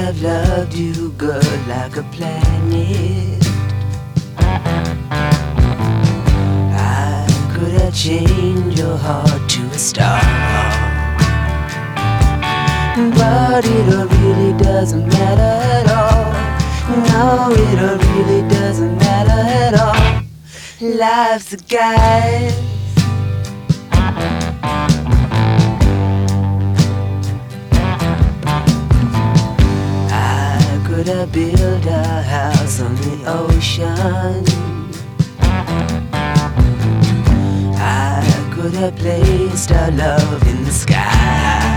have loved you, girl, like a planet. I could have changed your heart to a star. But it really doesn't matter at all. No, it really doesn't matter at all. Life's a guide. I could have built a house on the ocean. I could have placed our love in the sky.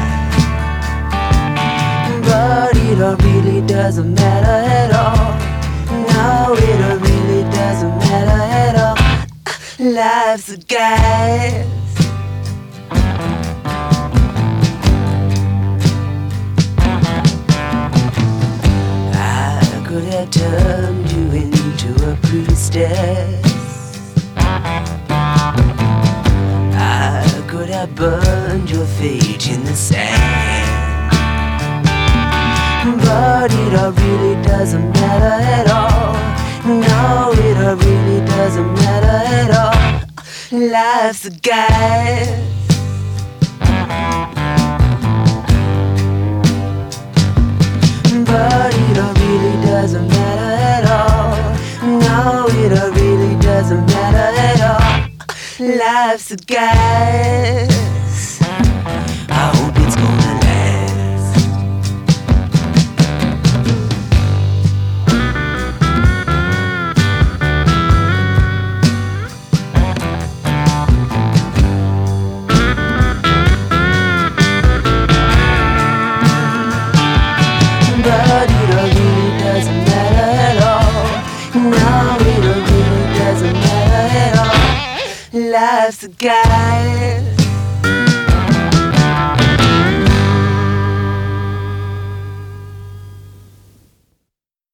But it really doesn't matter at all. No, it really doesn't matter at all. Life's a guide. I could have turned you into a priestess. I could have burned your fate in the sand. But it really doesn't matter at all. No, it really doesn't matter at all. Life's a guide. But it really doesn't matter at all. No, it really doesn't matter at all. Life's a guide. I hope it's gonna last. But it really doesn't matter at all. No, it really doesn't matter at all. Life's a guide.